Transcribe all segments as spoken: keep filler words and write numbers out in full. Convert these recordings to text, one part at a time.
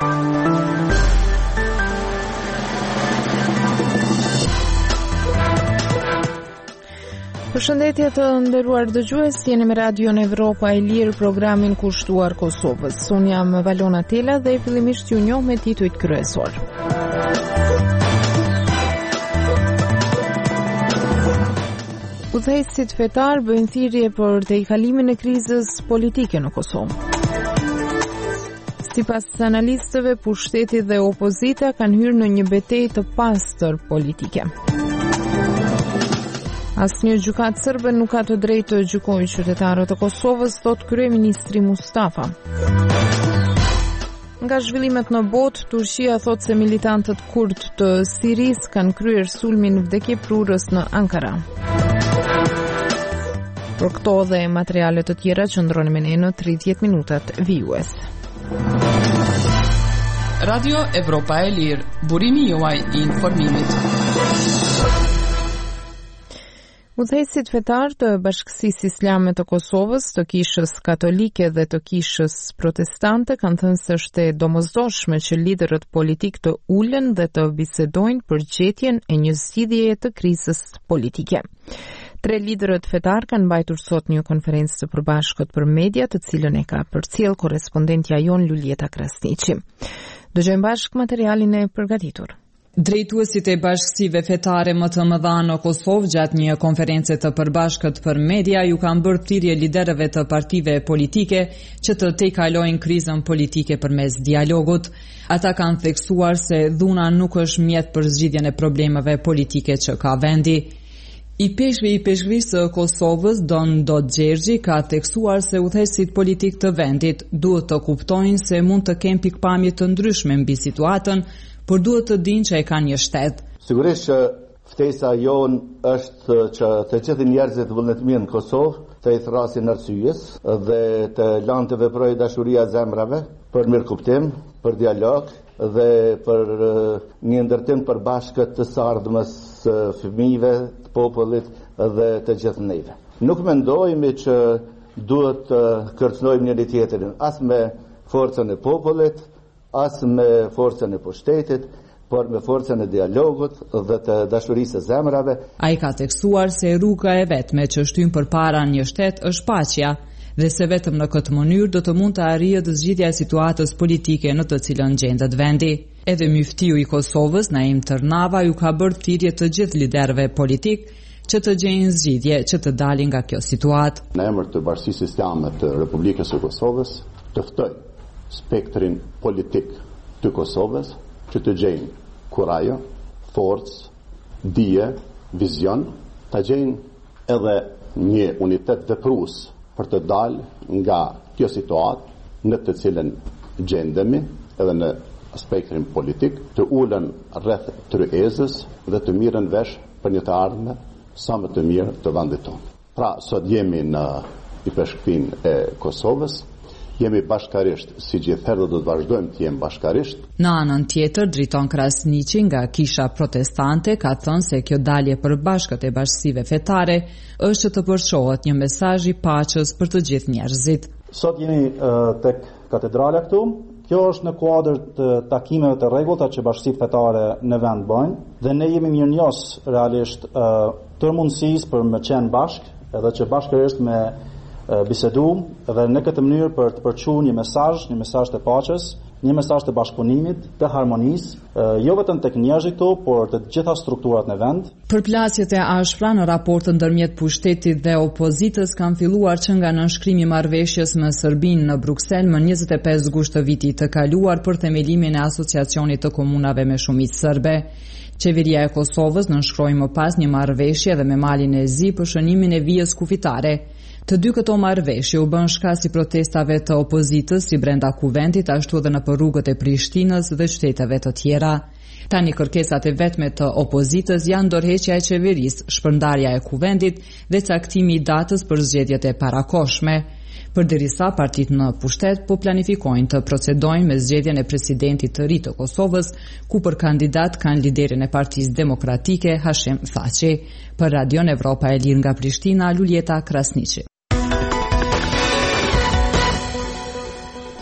Përshëndetje të nderuar dëgjues, jeni me Radion Evropa e Lirë, programin kushtuar Kosovës. Unë jam Valona Tela dhe fillimisht ju njoh me titujt kryesor. Udhëheqësit fetar bëjnë thirrje për tejkalimin e krizës politike në Kosovë. Sipas analistëve, pushteti dhe opozita kanë hyrë në një betejë të pastër politike. Asnjë gjykatë serbe nuk ka të drejtë të gjykojë qytetarët e Kosovës, thot kryeministri Mustafa. Nga zhvillimet në botë, Turqia thot se militantët kurd të Sirisë kanë kryer sulmin vdekjeprurës në Ankara. Për këto dhe materiale të tjera qëndroni me ne në tridhjetë minutat vijues. Radio Evropa e Lirë, burimi juaj i informimit. Udhëheqësit fetar të Bashkësisë Islame të Kosovës, të Kishës Katolike dhe të Kishës Protestante kanë thënë se është e domosdoshme që liderët politik të ulen dhe të bisedojnë për gjetjen e një zgjidhjeje të krizës politike. Tre liderët fetar kanë mbajtur sot një konferencë të përbashkët për media, të cilën e ka përcjell korrespondentja jon Lulieta Krasniqi. Dëgjojmë bashkë materialin e përgatitur. Drejtuesit e bashkësive fetare më të mëdha në Kosovë gjatë një konference të përbashkët për media ju kanë bërë thirrje liderëve të partive politike që të tejkalojnë krizën politike përmes dialogut. Ata kanë theksuar se dhuna nuk është mjet për zgjidhjen e problemeve politike që ka vendi. I peshve i peshkvisë të Kosovës, Don Dodgjergji, ka theksuar se udhëheqësit politik të vendit duhet të kuptojnë se mund të kenë pikpamje të ndryshme mbi situatën, por duhet të dinë që e kanë një shtet. Sigurisht që ftesa jon është që të gjithë njerëzit vullnetëmirë në Kosovë të i thrasin arsyes dhe të lanë të veprojë dashuria zemrave për mirëkuptim, për dialog dhe për një ndërtim të përbashkët të sardhmës fëmijëve, të popullit dhe të gjithë neve. Nuk mendojmë që duhet të kërcënojmë njëri tjetrin as me forcën e popullit, as me forcën e pushtetit, por me forcën e dialogut dhe të dashurisë së zemrave. Ai ka theksuar se rruga e vetme që shtyn përpara një shtet është paqja dhe se vetëm në këtë mënyrë do të mund të arrihet zgjidhja e situatës politike në të cilën gjendet vendi. Edhe muftiu i Kosovës, Naim Tërnava, ju ka bërë thirrje të gjithë liderëve politik që të gjejnë zgjidhje që të dalin nga kjo situatë. Në emër të Bashkisë Islame të Republikës së Kosovës, të ftoj spektrin politik të Kosovës që të gjejnë kurajo, forcë, dije, vizion, të gjejnë edhe një unitet veprues për të dalë nga kjo situatë në të cilën gjendemi edhe në spektrin politik, të ulen rreth tryezës dhe të mirën vesh për një të ardhme sa më të mirë të vendit tonë. Pra, sot jemi në i peshkpinë e Kosovës, jemi bashkarisht, si gjithherë do të vazhdojmë të jemi bashkarisht. Në anën tjetër, Driton Krasniqi nga Kisha Protestante ka thënë se kjo dalje për bashkët e bashkësive fetare është që të përçohet një mesazh i paqes për të gjithë njerëzit. Sot jemi uh, tek katedrala këtu. Kjo është në kuadër të takimeve të rregullta që bashkësitë fetare në vend bëjnë dhe ne jemi mirënjohës realisht uh, tërë mundësisë për me qenë bashkë, edhe që bashkërisht me bisedu dhe në këtë mënyrë për të përçuar një mesazh, një mesazh të paqes, një mesazh të bashkëpunimit, të harmonisë, jo vetëm tek njerëzit këtu, por të gjitha strukturat në vend. Përplasjet e ashpra në raportën ndërmjet pushtetit dhe opozitës kanë filluar që nga nënshkrimi i marrëveshjes me Serbinë në Bruksel më njëzet e pesë gusht të vitit të kaluar për themelimin e asociacionit të komunave me shumicë serbe. Qeveria e Kosovës nënshkroi më pas një marrëveshje dhe me Malin e Zi për shënimin e vijës kufitare. Të dy këto marrëveshje u bën shkak si protestave të opozitës si brenda kuventit, ashtu edhe në rrugët e Prishtinës dhe qyteteve të tjera. Tani kërkesat e vetme të opozitës janë ndërheqja e qeverisë, shpërndarja e kuventit dhe caktimi i datës për zgjedhjet e parakohshme. Përderisa partitë në pushtet po planifikojnë të procedojnë me zgjedhjen e presidentit të ri të Kosovës, ku për kandidat kanë liderin e Partisë Demokratike Hashim Thaçi. Për Radion Evropa e Lirë nga Prishtina, Lulieta Krasniqi.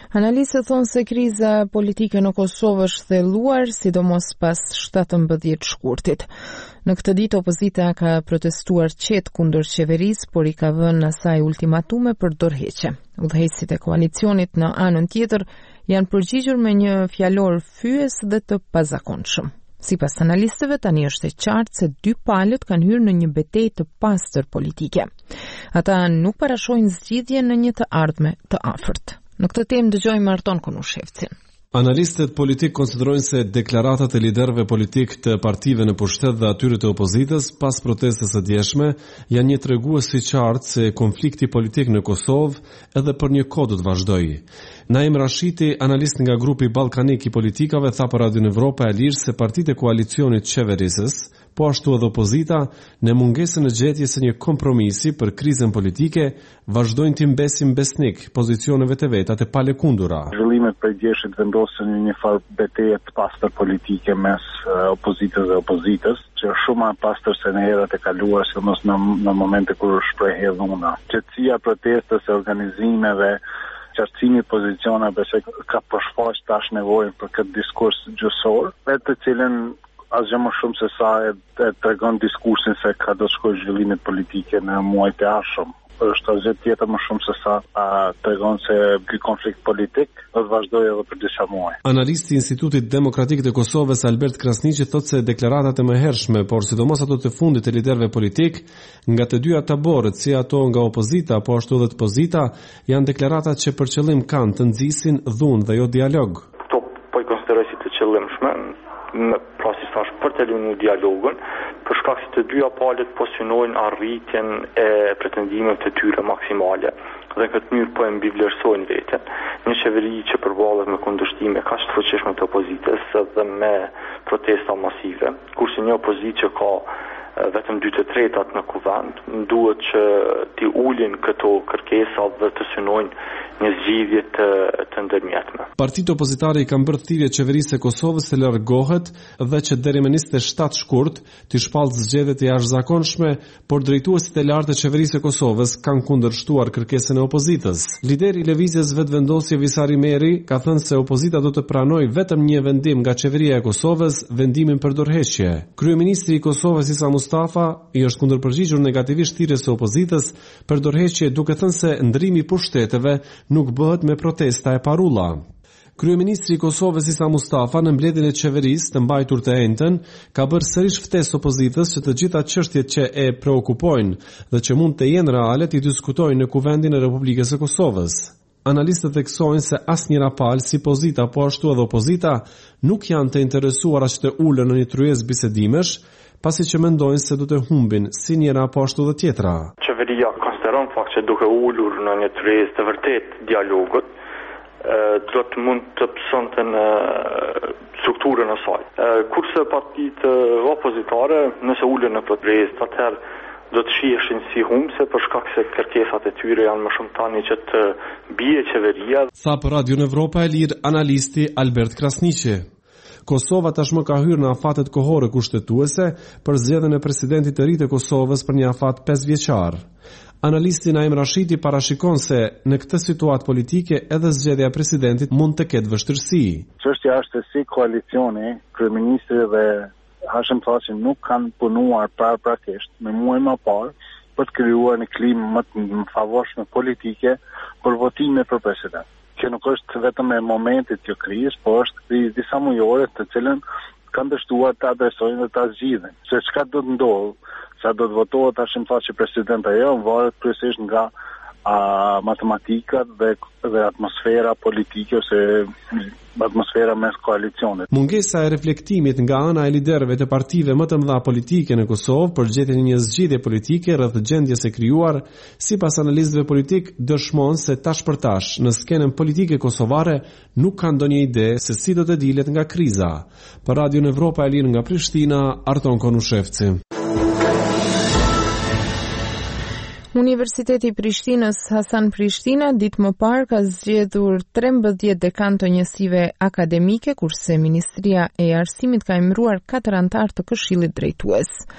Analistët thonë se kriza politike në Kosovë është thelluar, sidomos pas shtatëmbëdhjetë shkurtit. Në këtë ditë opozita ka protestuar qetë kundër qeverisë, por i ka vënë asaj ultimatume për dorëheqje. Udhëheqësit e koalicionit në anën tjetër janë përgjigjur me një fjalor fyes dhe të pazakonshëm. Sipas analistëve, tani është e qartë se dy palët kanë hyrë në një betejë të pastër politike. Ata nuk parashojnë zgjidhje në një të ardhme të afërt. Në këtë temë dëgjojmë Arton Konushevcin. Analistët politik konsiderojnë se deklaratat e liderëve politik të partive në pushtet dhe atyre të opozitës pas protestës së djeshme janë një tregues i qartë se konflikti politik në Kosovë edhe për një kohë do të vazhdojë. Naim Rashiti, analist nga grupi ballkanik i politikave, tha për Radio Evropa e Lirë se partitë e koalicionit qeverisës, po ashtu edhe opozita, në mungesën e gjetjes së një kompromisi për krizën politike, vazhdojnë të mbesin besnik pozicioneve të veta të palekundura. Zhvillimet për djeshit vendosën një farë betejë të pastër politike mes opozitës dhe opozitës, që është shumë më pastër se në herat e kaluara, sidomos në, në momente kur shprehej dhuna. Qetësia protestës e organizimeve, qartësimi pozicioneve se ka përshfaq tash nevojën për këtë diskurs gjyqësor, me të cilën asgjë më shumë se sa e, e tregon diskursin se ka do të shkojë zhvillimet politike në muajt e ardhshëm. Është asgjë tjetër më shumë se sa a, tregon se ky konflikt politik do të vazhdojë edhe për disa muaj. Analisti i Institutit Demokratik të Kosovës Albert Krasniqi thotë se deklaratat e mëhershme, por sidomos ato të fundit të liderëve politik, nga të dyja taborët, si ato nga opozita po ashtu edhe të pozita, janë deklaratat që për qëllim kanë të nxisin dhunë dhe jo dialog. Kto po i konsideroj si të qëllimshme, në prasi thash për të lënë dialogun, për shkak se të dyja palët po synojnë arritjen e pretendimeve të tyre maksimale. Dhe në këtë mënyrë po e mbivlerësojnë veten. Një qeveri që përballet me kundërshtime kaq të fuqishme të opozitës dhe me protesta masive, kurse një opozitë që ka vetëm dy të tretat në kuvend, duhet që t'i ulin këto kërkesa dhe të synojnë një zgjidhje të, të ndërmjetme. Partitë opozitare i kanë bërë thirrje qeverisë së Kosovës të largohet dhe që deri më njëzet e shtatë shkurt të shpallë zgjedhjet e jashtëzakonshme, por drejtuesit e lartë të qeverisë së Kosovës kanë kundërshtuar kërkesën e opozitës. Lideri i lëvizjes Vetëvendosje Visari Meri ka thënë se opozita do të pranojë vetëm një vendim nga qeveria e Kosovës, vendimin për dorëheqje. Kryeministri i Kosovës Isa Mustafa i është kundërpërgjigjur negativisht thirrjes së opozitës për dorëheqje, duke thënë se ndrimi i pushteteve nuk bëhet me protesta e parulla. Kryeministri i Kosovës Isa Mustafa në mbledhjen e qeverisë të mbajtur të enjtën ka bërë sërish ftesë opozitës që të gjitha çështjet që e preokupojnë dhe që mund të jenë reale të diskutojnë në Kuvendin e Republikës së Kosovës. Analistët theksojnë se asnjëra palë, si pozita po ashtu edhe opozita, nuk janë të interesuara që të ulen në një tryezë bisedimesh, pasi që mendojnë se do të humbin si njëra po ashtu dhe tjetra. Qeveria konsideron fakt që duke ulur në një tryezë të vërtet dialogut, do të mund të pësonte në strukturën e saj. Kurse partitë opozitare, nëse ulen në këtë tryezë, atëherë do të shiheshin si humbse për shkak se kërkesat e tyre janë më shumë tani që të bie qeveria. Tha për Radio Evropa e Lirë analisti Albert Krasniqi. Kosova tashmë ka hyrë në afatet kohore kushtetuese për zgjedhjen e presidentit të ri të Kosovës për një afat pesëvjeçar. Analisti Naim Rashiti parashikon se në këtë situatë politike edhe zgjedhja e presidentit mund të ketë vështirësi. Çështja është se si koalicioni, kryeministri dhe Hashim Thaçi nuk kanë punuar paraprakisht me muaj më parë për të krijuar një klimë më të favorshme politike për votime për president. Që nuk është vetëm e momentit kjo krizë, por është krizë disa mujore të cilën kanë dështuar të adresojnë dhe të zgjidhin. Se çka do të ndodhë, sa do të votohet Hashim Thaçi president ajo, varet kryesisht nga a, matematikat dhe, dhe atmosfera politike ose atmosfera mes koalicionit. Mungesa e reflektimit nga ana e liderëve të partive më të mëdha politike në Kosovë për gjetjen e një zgjidhje politike rreth gjendjes së krijuar, sipas analistëve politik, dëshmon se tash për tash në skenën politike kosovare nuk ka ndonjë ide se si do të dilet nga kriza. Për Radio Evropa e Lirë nga Prishtina, Arton Konushevci. Universiteti i Prishtinës Hasan Prishtina ditë më parë ka zgjedhur trembëdhjetë dekan të njësive akademike, kurse Ministria e Arsimit ka emëruar katër anëtar të Këshillit Drejtues.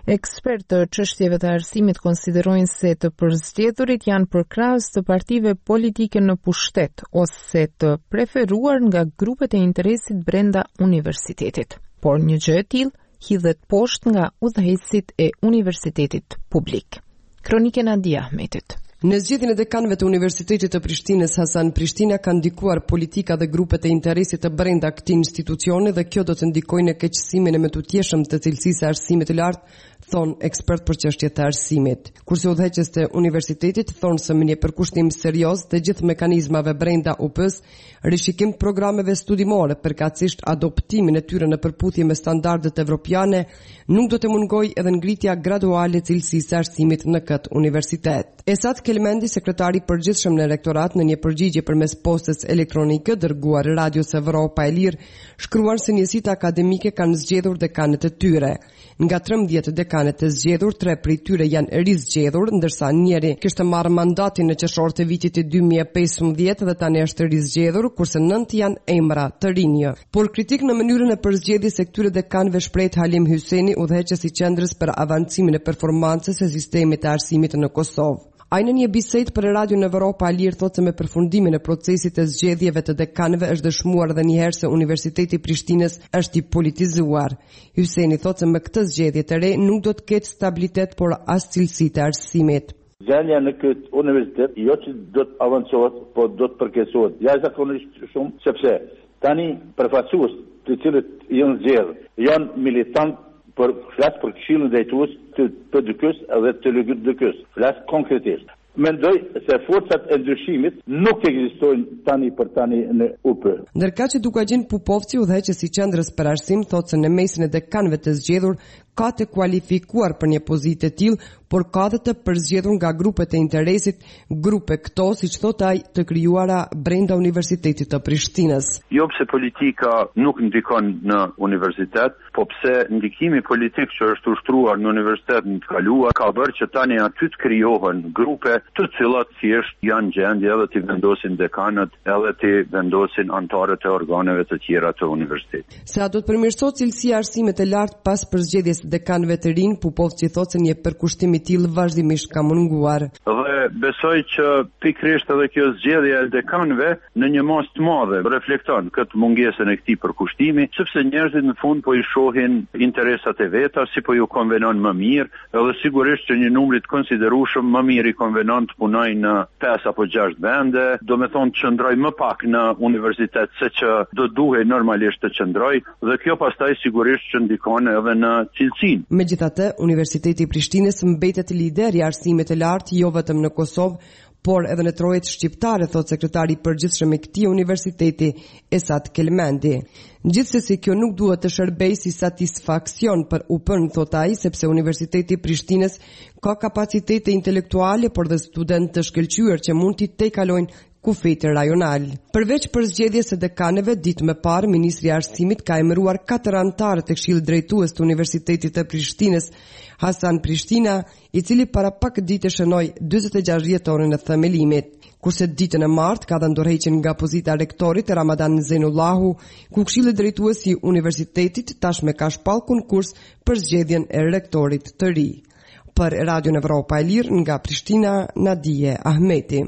Ekspertë të çështjeve të arsimit konsiderojnë se të përzgjedhurit janë përkrahës të partive politike në pushtet ose të preferuar nga grupet e interesit brenda universitetit. Por një gjë e tillë hidhet poshtë nga udhëheqësit e universitetit publik. Kronike Nadia Ahmetit. Në zgjedhjen e dekanëve të Universitetit të Prishtinës Hasan Prishtina ka ndikuar politika dhe grupet e interesit të brenda këtij institucioni dhe kjo do të ndikojë në keqësimin e mëtutjeshëm të cilësisë së arsimit të lartë, thon ekspert për çështjet e arsimit. Kurse udhëheqës të universitetit thonë se me një përkushtim serioz të gjithë mekanizmave brenda U P-s, rishikim të programeve studimore, përkatësisht adoptimin e tyre në përputhje me standardet evropiane, nuk do të mungojë edhe ngritja graduale e cilësisë së arsimit në këtë universitet. Esat Kelmendi, sekretari i përgjithshëm në rektorat, në një përgjigje përmes postës elektronike dërguar Radios Evropa e Lirë, shkruan se njësitë akademike kanë zgjedhur dekanët e tyre. Nga trembëdhjetë dekanët të zgjedhur, tre prej tyre janë rizgjedhur, ndërsa njëri kishte marrë mandatin në qershor të vitit të dy mijë e pesëmbëdhjetë dhe tani është rizgjedhur, kurse nëntë janë emra të rinj. Por kritik në mënyrën e përzgjedhjes së këtyre dekanëve shpreh Halim Hyseni, udhëheqës i qendrës për avancimin e performancës së sistemit të arsimit në Kosovë. Ai në një bisedë për Radio në Evropa e Lirë thotë se me përfundimin e procesit të zgjedhjeve të dekanëve është dëshmuar edhe një herë se Universiteti i Prishtinës është i politizuar. Hyseni thotë se me këtë zgjedhje të re nuk do të ketë stabilitet, por as cilësi të arsimit. Zgjedhja në këtë universitet jo që do të avancohet, po do të përkeqësohet. Jashtëzakonisht shumë, sepse tani përfaqësues të cilët janë zgjedhur janë militantë për flas për këshillin drejtues të P D K-s edhe të L G D K-s. Flas konkretisht. Mendoj se forcat e ndryshimit nuk ekzistojnë tani për tani në U P. Ndërka që Dukagjin Pupovci, udhëheqës i qendrës për arsim, thotë se në mesin e dekanëve të zgjedhur ka të kualifikuar për një pozitë të tillë, por ka dhe të përzgjedhur nga grupet e interesit, grupe këto, siç thot ai, të krijuara brenda Universitetit të Prishtinës. Jo pse politika nuk ndikon në universitet, po pse ndikimi politik që është ushtruar në universitet në të kaluar ka bërë që tani aty të krijohen grupe të cilat thjesht janë gjendje edhe të vendosin dekanët, edhe të vendosin anëtarët e organeve të tjera të universitetit. Sa do të përmirësohet cilësia e arsimit të lartë pas përzgjedhjes dekanëve të rinj, Pupovci thotë se një përkushtim i tillë vazhdimisht ka munguar. Dhe besoj që pikërisht edhe kjo zgjedhje e dekanëve në një masë të madhe reflekton këtë mungesën e këtij përkushtimi, sepse njerëzit në fund po i shohin interesat e veta, si po ju konvenon më mirë, edhe sigurisht që një numër të konsiderueshëm më mirë i konvenon të punojë në pesë apo gjashtë vende, do me thonë të qëndroj më pak në universitet se që do duhej normalisht të qëndroj, dhe kjo pastaj sigurisht që ndikon edhe në cilësinë. Megjithatë, Universiteti i Prishtinës mbetet lider i arsimit të lartë jo vetëm në Kosovë, por edhe në trojet shqiptare, thot sekretari i përgjithshëm i këtij universiteti, Esat Kelmendi. Gjithsesi, kjo nuk duhet të shërbejë si satisfaksion për U P-n, thot ai, sepse Universiteti i Prishtinës ka kapacitete intelektuale, por dhe studentë të shkëlqyer që mund t'i tejkalojnë kufit rajonal. Përveç përzgjedhjes së dekanëve, ditë më parë, ministri i arsimit ka emëruar katër anëtarë të këshillit drejtues të Universitetit të Prishtinës, Hasan Prishtina, i cili para pak ditë shënoi dyzet e gjashtë dhjetorin e themelimit. Kurse ditën e martë ka dhënë dorëheqjen nga pozita e rektorit Ramadan Zenullahu, ku këshilli drejtues i universitetit tashmë ka shpall konkurs për zgjedhjen e rektorit të ri. Për Radio Evropa e Lirë nga Prishtina, Nadije Ahmeti.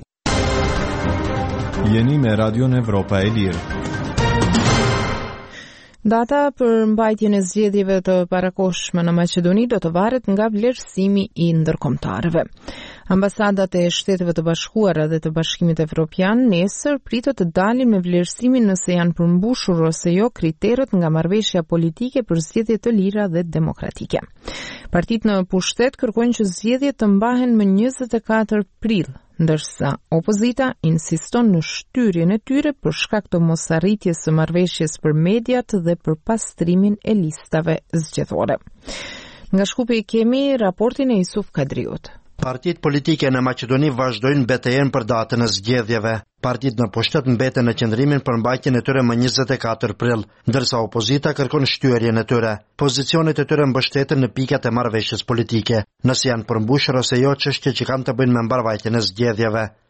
Jeni me Radio Evropa e Lirë. Data për mbajtjen e zgjedhjeve të parakohshme në Maqedoni do të varet nga vlerësimi i ndërkombëtarëve. Ambasadat e Shteteve të Bashkuara dhe të Bashkimit Evropian nesër pritet të dalin me vlerësimin nëse janë përmbushur ose jo kriteret nga marrëveshja politike për zgjedhje të lira dhe demokratike. Partitë në pushtet kërkojnë që zgjedhjet të mbahen më njëzet e katër prill, ndërsa opozita insiston në shtyrjen e tyre për shkak të mosarritjes së marrëveshjes për mediat dhe për pastrimin e listave zgjedhore. Nga Shkupi kemi raportin e Isuf Kadriut. Partitë politike në Maqedoni vazhdojnë betejën për datën e zgjedhjeve. Partitë në pushtet mbeten në qëndrimin për mbajtjen e tyre më njëzet e katër prill, ndërsa opozita kërkon shtyrjen e tyre. Pozicionet e tyre mbështeten në pikat e marrëveshjes politike, nëse janë përmbushur ose jo çështje që kanë të bëjnë me mbarvajtjen e zgjedhjeve.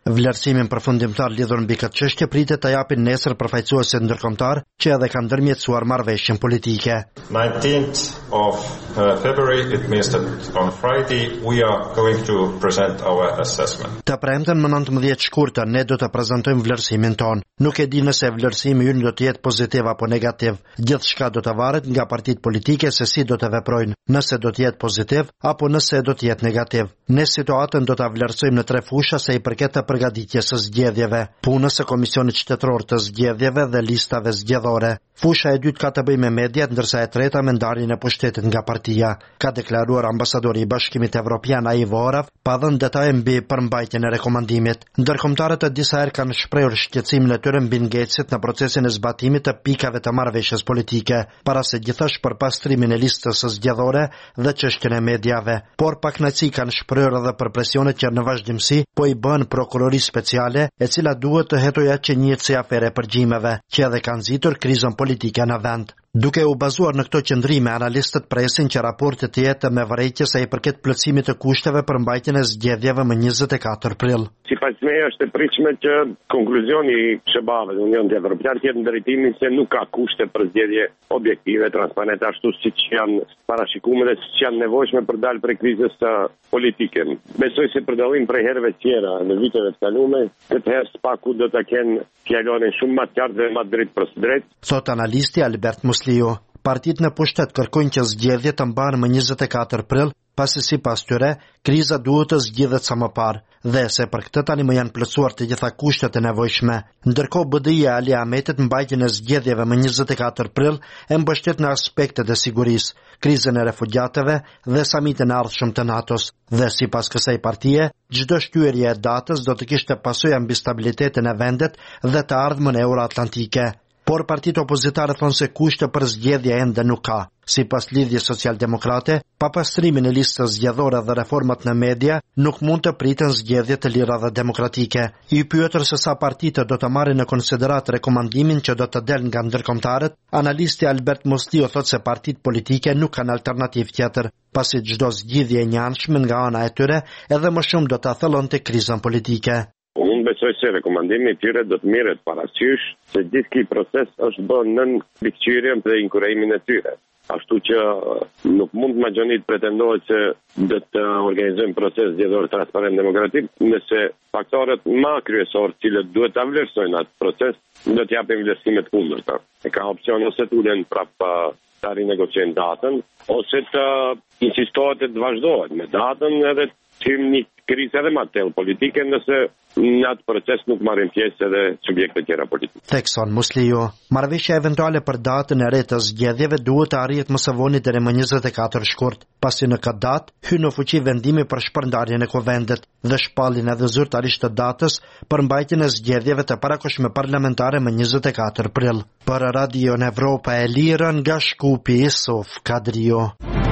Vlerësimin përfundimtar lidhur mbi këtë çështje pritet ta japin nesër përfaqësuesit ndërkombëtar që edhe kanë ndërmjetësuar marrëveshjen politike. nineteenth of uh, February, it means that on Friday we are going to present our assessment. Të premten më nëntëmbëdhjetë shkurtër ne do të prezantojmë vlerësimin ton. Nuk e di nëse vlerësimi ynë do të jetë pozitiv apo negativ. Gjithçka do të varet nga partitë politike se si do të veprojnë, nëse do të jetë pozitiv apo nëse do të jetë negativ. Ne situatën do ta vlerësojmë në tre fusha se i përket të përgatitjes së zgjedhjeve, punës së Komisionit Qytetëror të Zgjedhjeve dhe listave zgjedhore. Fusha e dytë ka të bëjë me mediat, ndërsa e treta me ndarjen e pushtetit nga partia, ka deklaruar ambasadori i Bashkimit Evropian Ivo Orav, pa dhënë detaje mbi përmbajtjen e rekomandimit. Ndërkombëtarët e disa herë kanë shprehur shqetësimin e tyre mbi ngecjet në procesin e zbatimit të pikave të marrëveshjes politike, para se gjithashtu për pastrimin e listës së zgjedhore dhe çështjen e mediave. Por pakënaqësi kanë shprehur edhe për presionet që në vazhdimsi po i bën prokurori speciale, e cila duhet të hetojë që njihet si afere përgjimeve, që edhe kanë nxitur krizën politike në vend. Duke u bazuar në këto qëndrime, analistët presin që raporti të jetë me vërejtje sa i përket plotësimit të kushteve për mbajtjen e zgjedhjeve më njëzet e katër prill. Sipas meje është e pritshme që konkluzioni i SBA-ve dhe Unionit Evropian të jetë në drejtimin se nuk ka kushte për zgjedhje objektive, transparente, ashtu siç janë parashikuar dhe siç janë nevojshme për dalë prej krizës politike. Besoj se për dallim prej herëve tjera në viteve të kaluara, këtë herë spaku do ta kenë fjalonin shumë më të qartë dhe më drejt për drejt. Thot analisti Albert Muslio. Partitë në pushtet kërkojnë që zgjedhjet të mbahen më njëzet e katër prill, pasi sipas tyre, kriza duhet të zgjidhet sa më parë, dhe se për këtë tani më janë plotësuar të gjitha kushtet e nevojshme. Ndërkohë B D I-ja Ali Ahmetit mbajtjen e zgjedhjeve më njëzet e katër prill e mbështet në aspektet e sigurisë, krizën e refugjatëve dhe samitin e ardhshëm të NATO-s. Dhe sipas kësaj partie, çdo shtyerje e datës do të kishte pasojë mbi stabilitetin e vendit dhe të ardhmën euroatlantike. Por partitë opozitare thonë se kushte për zgjedhje ende nuk ka. Sipas Lidhjes Social-Demokrate, pa pastrimin e listës zgjedhore dhe reformat në media, nuk mund të priten zgjedhje të lira dhe demokratike. I pyetur se sa partitë do të marrin në konsiderat rekomandimin që do të del nga ndërkombëtarët, analisti Albert Muslio thotë se partitë politike nuk kanë alternativë tjetër, pasi çdo zgjidhje e njëanshme nga ana e tyre edhe më shumë do ta thellonte krizën politike. Unë besoj se rekomandimi i tyre do të merret parasysh se gjithë ky proces është bërë nën mbikëqyrjen dhe inkurajimin e tyre. Ashtu që nuk mund majonit pretendohet se do të organizojmë proces zgjedhor transparent demokratik nëse faktorët më kryesorë cilët duhet ta vlerësojnë atë proces do të japin vlerësime të kundërta. E ka opsion ose të ulen prapë ta rinegociojnë datën ose të insistohet të vazhdohet me datën edhe të hymë një krizë edhe më të thellë politike nëse në atë proces nuk marrin pjesë edhe subjekte tjera politike. Thekson Muslio, marrëveshja eventuale për datën e re të zgjedhjeve duhet të arrihet më së voni deri më njëzet e katër shkurt, pasi në këtë datë hyn në fuqi vendimi për shpërndarjen e kuvendit dhe shpallin edhe zyrtarisht të datës për mbajtjen e zgjedhjeve të parakoshme parlamentare më njëzet e katër prill. Për Radio Evropa e Lirë nga Shkupi, Isuf Kadrio.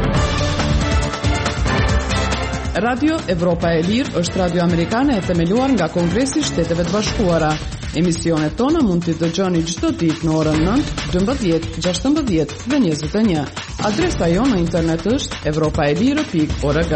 Radio Evropa e Lirë është radio amerikane e themeluar nga Kongresi i Shteteve të Bashkuara. Emisionet tona mund t'i dëgjoni çdo ditë në orën nëntë, dymbëdhjetë, gjashtëmbëdhjetë dhe njëzet e një. Adresa jonë në internet është evropaelire pikë org.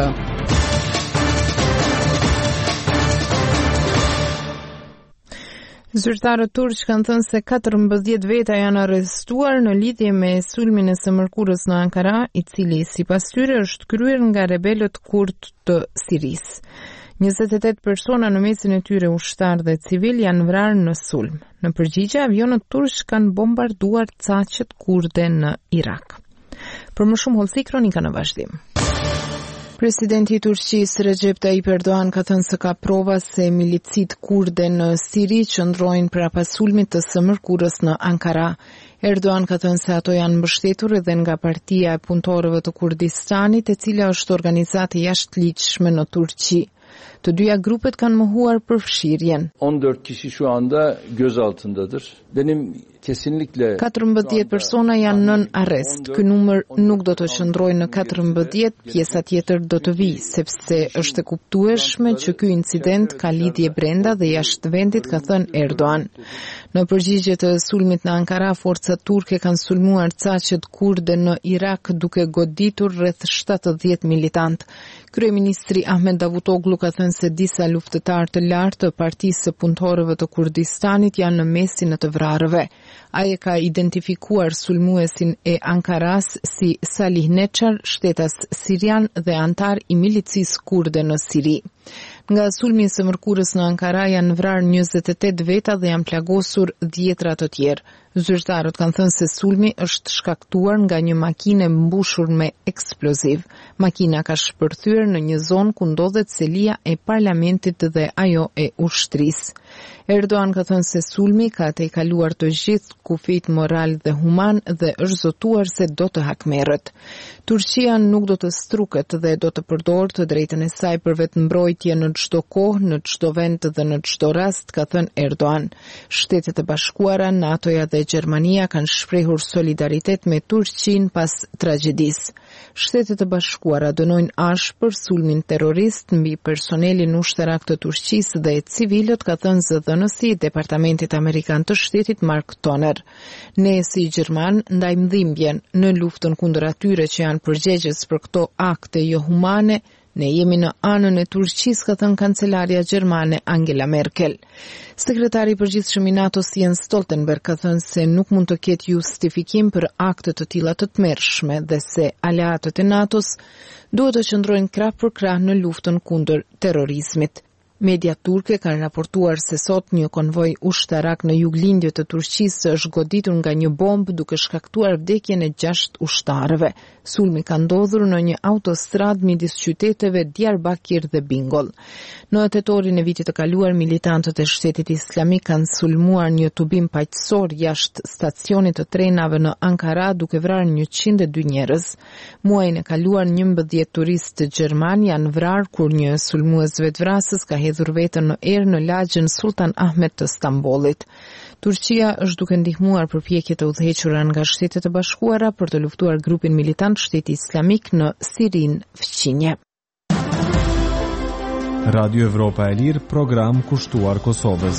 Zyrtarët turq kanë thënë se katërmbëdhjetë veta janë arrestuar në lidhje me sulmin e së mërkurës në Ankara, i cili sipas tyre është kryer nga rebelët kurd të Sirisë. njëzet e tetë persona në mesin e tyre ushtar dhe civil janë vrarë në sulm. Në përgjigje, avionët turq kanë bombarduar caqet kurde në Irak. Për më shumë hollësi, kronika në vazhdim. Presidenti i Turqisë Recep Tayyip Erdogan ka thënë se ka prova se milicit kurde në Siri qëndrojnë prapas sulmit të së mërkurës në Ankara. Erdogan ka thënë se ato janë mbështetur edhe nga Partia e Punëtorëve të Kurdistanit, e cila është organizatë jashtëligjshme në Turqi. Të dyja grupet kanë mohuar përfshirjen. on dört kişi şu anda gözaltındadır. Benim katërmbëdhjetë persona janë nën arrest. Ky numër nuk do të qëndrojë në katërmbëdhjetë, pjesa tjetër do të vijë, sepse është e kuptueshme që ky incident ka lidhje brenda dhe jashtë vendit, ka thënë Erdogan. Në përgjigje të sulmit në Ankara, forcat turke kanë sulmuar caqet kurde në Irak duke goditur rreth shtatëdhjetë militant. Kryeministri Ahmet Davutoglu ka thënë se disa luftëtar të lartë të Partisë së Punëtorëve të Kurdistanit janë në mesin e të vrarëve. Ai ka identifikuar sulmuesin e Ankaras si Salih Neçar, shtetas sirian dhe antar i milicisë kurde në Siri. Nga sulmi së mërkurës në Ankara janë vrarë njëzet e tetë veta dhe janë plagosur dhjetra të tjerë. Zyrtarët kanë thënë se sulmi është shkaktuar nga një makinë mbushur me eksploziv. Makina ka shpërthyer në një zonë ku ndodhet selia e parlamentit dhe ajo e ushtrisë. Erdogan ka thënë se sulmi ka tejkaluar të gjithë kufijt moral dhe human dhe është zotuar se do të hakmerret. Turqia nuk do të struket dhe do të përdorë të drejtën e saj për vetëmbrojtje në çdo kohë, në çdo vend dhe në çdo rast, ka thënë Erdogan. Shtetet e Bashkuara, NATO-ja dhe Gjermania kanë shprehur solidaritet me Turqinë pas tragjedisë. Shtetet e Bashkuara dënojnë ashpër sulmin terrorist mbi personelin ushtarak të Turqisë dhe civilët, ka thënë zëdhënësi i Departamentit Amerikan të Shtetit Mark Toner. Ne si Gjerman ndajmë dhimbjen në luftën kundër atyre që janë përgjegjës për këto akte jo humane. Ne jemi në anën e Turqisë, ka thënë kancelarja gjermane Angela Merkel. Sekretari i përgjithshëm i NATO-s Jens Stoltenberg ka thënë se nuk mund të ketë justifikim për akte të tilla të tmerrshme dhe se aleatët e NATO-s duhet të qëndrojnë krah për krah në luftën kundër terrorizmit. Media turke kanë raportuar se sot një konvoj ushtarak në juglindje të Turqisë është goditur nga një bombë duke shkaktuar vdekjen e gjashtë ushtarëve. Sulmi ka ndodhur në një autostradë midis qyteteve Diyarbakir dhe Bingol. Në tetorin e vitit të kaluar, militantët e Shtetit Islamik kanë sulmuar një tubim paqësor jashtë stacionit të trenave në Ankara duke vrarë njëqind e dy njerëz. Muajin e kaluar njëmbëdhjetë turistë gjerman janë vrarë kur një sulmues vetvrasës ka hedhur veten në erë në lagjën Sultan Ahmet të Stambollit. Turqia është duke ndihmuar përpjekjet e udhëhequra nga Shtetet e Bashkuara për të luftuar grupin militant Shteti Islamik në Sirin fqinje. Radio Evropa e Lirë, program kushtuar Kosovës.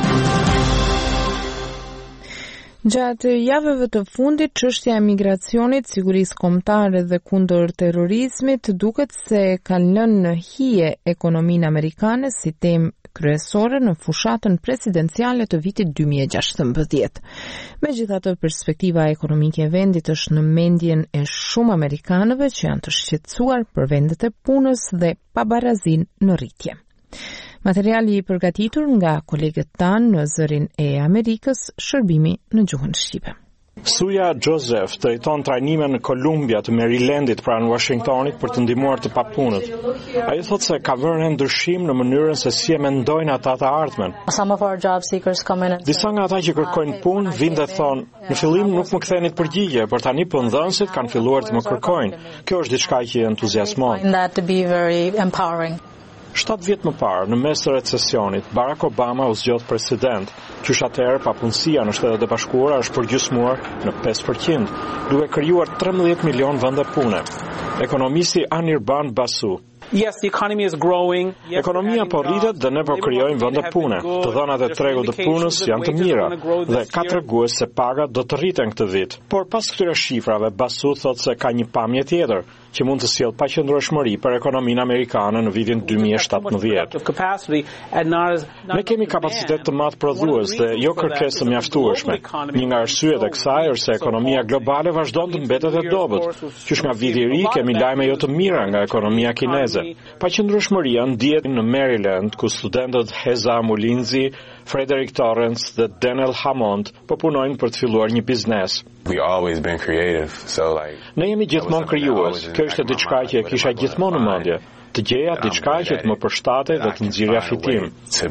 Gjatë javëve të fundit, çështja e migracionit, sigurisë kombëtare dhe kundër terrorizmit duket se kanë lënë në hije ekonominë amerikane si temë kryesore në fushatën presidenciale të vitit dy mijë e gjashtëmbëdhjetë. Megjithatë, perspektiva ekonomike e vendit është në mendjen e shumë amerikanëve që janë të shqetësuar për vendet e punës dhe pabarazinë në rritje. Materiali i përgatitur nga kolegët tanë në zërin e Amerikës, shërbimi në gjuhën shqipe. Suja Joseph drejton trajnime në Kolumbia të Marylandit pranë Washingtonit për të ndihmuar të papunët. Ai thotë se ka vënë ndryshim në mënyrën se si e mendojnë ata të ardhmen. Disa nga ata që kërkojnë punë vinë dhe thonë, në fillim nuk më ktheni përgjigje, por tani punëdhënësit kanë filluar të më kërkojnë. Kjo është diçka që entuziasmon. Shtatë vjet më parë, në mes të recesionit, Barack Obama u zgjodh president. Qysh atëherë papunësia në Shtetet e Bashkuara është përgjysmuar në pesë përqind, duke krijuar trembëdhjetë milion vende pune. Ekonomisti Anirban Basu. Yes, the economy is growing. Yes, ekonomia po rritet dhe ne po krijojmë vende pune. Të dhënat e tregut të punës janë të mira dhe ka tregues se pagat do të rriten këtë vit. Por pas këtyre shifrave, Basu thotë se ka një pamje tjetër që mund të sjellë paqëndrueshmëri për ekonominë amerikane në vitin dy mijë e shtatëmbëdhjetë. Ne kemi kapacitet të madh prodhues dhe jo kërkesë të mjaftueshme. Një nga arsyet e kësaj është se ekonomia globale vazhdon të mbetet e dobët. Qysh nga viti i ri kemi lajme jo të mira nga ekonomia kineze. Paqëndrueshmëria ndihet në Maryland, ku studentët Heza Mulinzi, Frederick Torrance dhe Daniel Hammond po punojnë për të filluar një biznes. We always been creative, so like Ne jemi gjithmonë krijues. Kjo është diçka që e kisha gjithmonë në mendje. të gjeja diçka që të më përshtate dhe të nxjerrja fitim.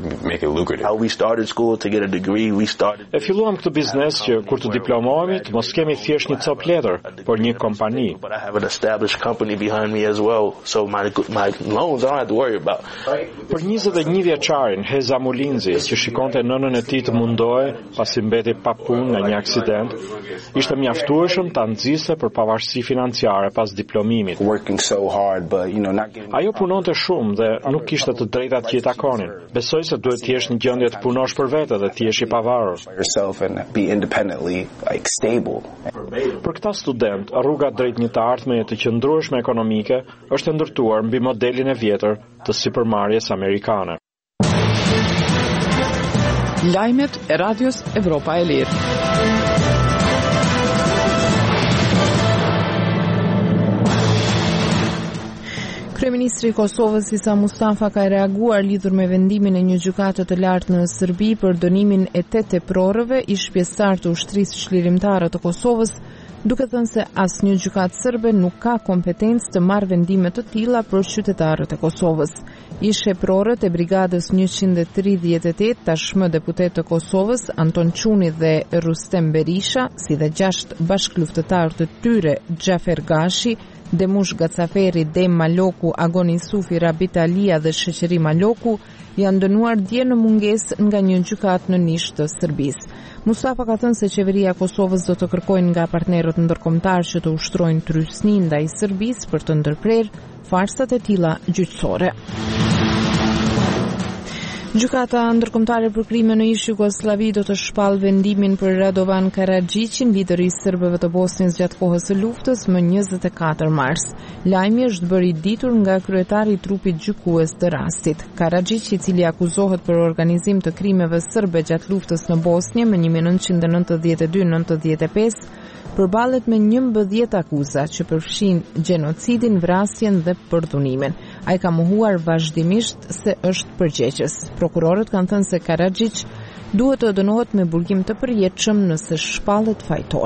E filluam këtë biznes që kur të diplomohemi të mos kemi thjesht një cop letër, por një kompani. Për njëzet e një vjeçarin Heza Mulinzi, që shikonte nënën e tij të mundohej pasi mbeti pa punë nga një aksident, ishte mjaftueshëm ta nxiste për pavarësi financiare pas diplomimit. Ajo punonte shumë dhe nuk kishte të drejtat që i takonin. Besoj se duhet të jesh në gjendje të punosh për vete dhe të jesh i pavarur. Për këta student, rruga drejt një të ardhmeje të qëndrueshme ekonomike është e ndërtuar mbi modelin e vjetër të sipërmarrjes amerikane. Lajmet e Radios Evropa e Lirë. Kryeministri i Kosovës Isa Mustafa ka reaguar lidhur me vendimin e një gjykate të lartë në Serbi për dënimin e tetë teprorëve ish pjesëtar të ushtrisë çlirimtare të Kosovës, duke thënë se asnjë gjykatë serbe nuk ka kompetencë të marrë vendime të tilla për qytetarët e Kosovës. Ish teprorët e brigadës njëqind e tridhjetë e tetë, tashmë deputet të Kosovës, Anton Çuni dhe Rustem Berisha, si dhe gjashtë bashkëluftëtarë të tyre, Xhafer Gashi, Demush Gacaferi, Dem Maloku, Agon Isufi, Rabit Alia dhe Sheqeri Maloku, janë dënuar dje në mungesë nga një gjykatë në Nish të Serbisë. Mustafa ka thënë se qeveria e Kosovës do të kërkojnë nga partnerët ndërkombëtar që të ushtrojnë trysni ndaj Serbisë për të ndërprerë farsat e tilla gjyqësore. Gjykata ndërkombëtare për krime në ish Jugosllavi do të shpall vendimin për Radovan Karadžićin, lideri i serbëve të Bosnjës gjatë kohës së luftës, më njëzet e katër mars. Lajmi është bërë i ditur nga kryetari i trupit gjykues të rastit. Karadžić, i cili akuzohet për organizim të krimeve serbe gjatë luftës në Bosnjë më një mijë e nëntëqind e nëntëdhjetë e dy deri nëntëdhjetë e pesë, përballet me njëmbëdhjetë akuza që përfshin gjenocidin, vrasjen dhe përdhunimin. Ai ka mohuar vazhdimisht se është përgjegjës. Prokurorët kanë thënë se Karadžić duhet të dënohet me burgim të përjetshëm nëse shpallet fajtor.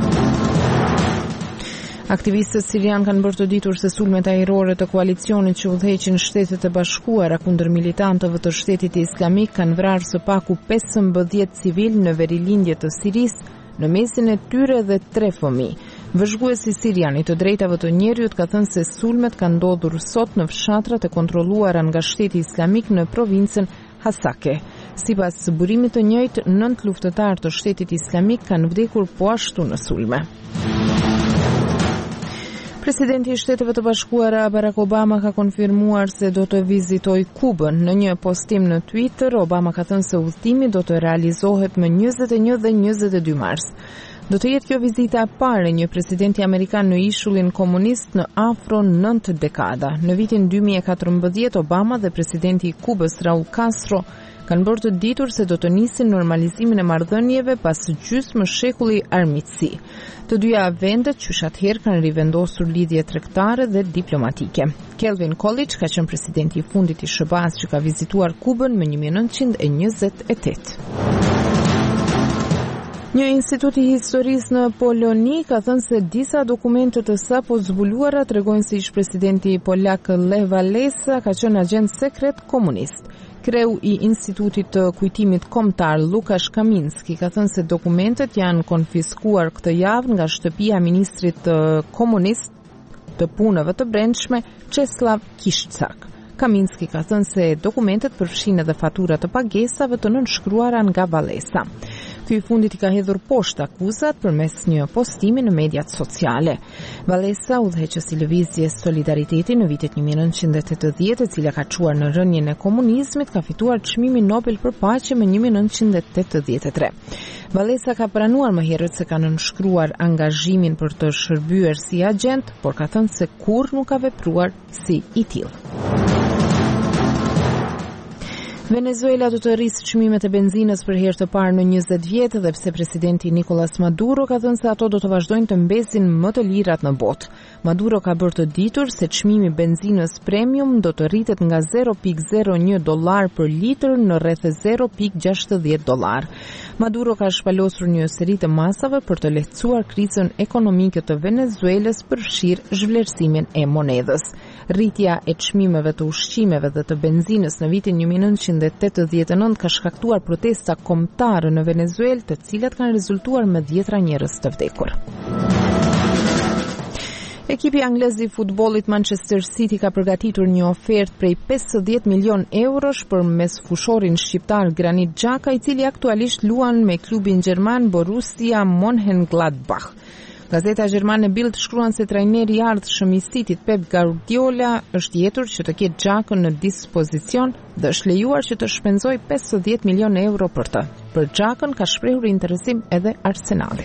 Aktivistët sirian kanë bërë të ditur se sulmet ajrore të koalicionit që udhëheqin Shtetet e Bashkuara kundër militantëve të Shtetit Islamik kanë vrarë së paku pesëmbëdhjetë civil në verilindje të Sirisë, në mesin e tyre dhe tre fëmijë. Vëzhguesi sirian i të drejtave të njerëzit ka thënë se sulmet kanë ndodhur sot në fshatrat e kontrolluara nga Shteti Islamik në provincën Hasake. Sipas burimit të njëjtë, nëntë luftëtarë të Shtetit Islamik kanë vdekur po ashtu në sulme. Presidenti i Shteteve të Bashkuara Barack Obama ka konfirmuar se do të vizitojë Kubën. Në një postim në Twitter, Obama ka thënë se udhëtimi do të realizohet më njëzet e një dhe njëzet e dy mars. Do të jetë kjo vizita e parë e një presidenti amerikan në ishullin komunist në afro nëntë dekada. Në vitin dy mijë e katërmbëdhjetë, Obama dhe presidenti i Kubës Raul Castro kanë bërë të ditur se do të nisin normalizimin e marrëdhënieve pas gjysmë shekulli armiqësi. Të dyja vendet qysh atëherë kanë rivendosur lidhje tregtare dhe diplomatike. Kelvin Coolidge ka qenë presidenti i fundit i S B A-s që ka vizituar Kubën më një mijë e nëntëqind e njëzet e tetë. Një institut i historisë në Poloni ka thënë se disa dokumente të sapo zbuluara tregojnë se ish presidenti polak Lech Walesa ka qenë agent sekret komunist. Kreu i Institutit të Kujtimit Kombëtar Lukasz Kaminski ka thënë se dokumentet janë konfiskuar këtë javë nga shtëpia e ministrit komunist të punëve të brendshme Czeslaw Kiszczak. Kaminski ka thënë se dokumentet përfshin edhe fatura të pagesave të nënshkruara nga Walesa. Ky i fundit i ka hedhur poshtë akuzat përmes një postimi në mediat sociale. Walesa, udhëheqës i lëvizjes Solidariteti në vitet një mijë e nëntëqind e tetëdhjetë, e cila ka çuar në rënien e komunizmit, ka fituar çmimin Nobel për paqe më një mijë e nëntëqind e tetëdhjetë e tre. Walesa ka pranuar më herët se ka nënshkruar angazhimin për të shërbyer si agent, por ka thënë se kurrë nuk ka vepruar si i tillë. Venezuela do të rrisë çmimet e benzinës për herë të parë në njëzet vjet dhe pse presidenti Nicolas Maduro ka thënë se ato do të vazhdojnë të mbesin më të lirat në botë. Maduro ka bërë të ditur se çmimi i benzinës premium do të rritet nga zero pikë zero një dollar për litër në rreth zero pikë gjashtëdhjetë dollar. Maduro ka shpalosur një seri të masave për të lehtësuar krizën ekonomike të Venezuelës, përfshirë zhvlerësimin e monedhës. Rritja e çmimeve të ushqimeve dhe të benzinës në vitin një mijë e nëntëqind e tetëdhjetë e nëntë ka shkaktuar protesta kombëtare në Venezuelë, të cilat kanë rezultuar me dhjetra njerëz të vdekur. Ekipi anglez i futbollit Manchester City ka përgatitur një ofertë prej pesëdhjetë milion eurosh për mes fushorin shqiptar Granit Xhaka, i cili aktualisht luan me klubin gjerman Borussia Mönchengladbach. Gazeta gjermane Bild shkruan se trajneri i ardhshëm i Cityt Pep Guardiola është jetur që të ketë Xhakën në dispozicion dhe është lejuar që të shpenzojë pesëdhjetë milion euro për të. Për Xhakën ka shprehur interesim edhe Arsenali.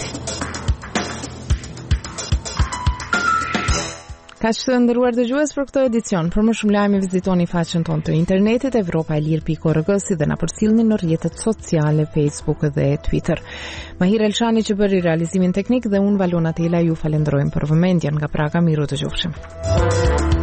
Kaq të nderuar dëgjues për këtë edicion. Për më shumë lajme vizitoni faqen tonë të internetit europa e lir pikë org si dhe na përcjellni në rrjetet sociale Facebook dhe Twitter. Mahir Elshani që bëri realizimin teknik dhe unë Valona Tela ju falenderojmë për vëmendjen. Nga Praga, miru të qofshim.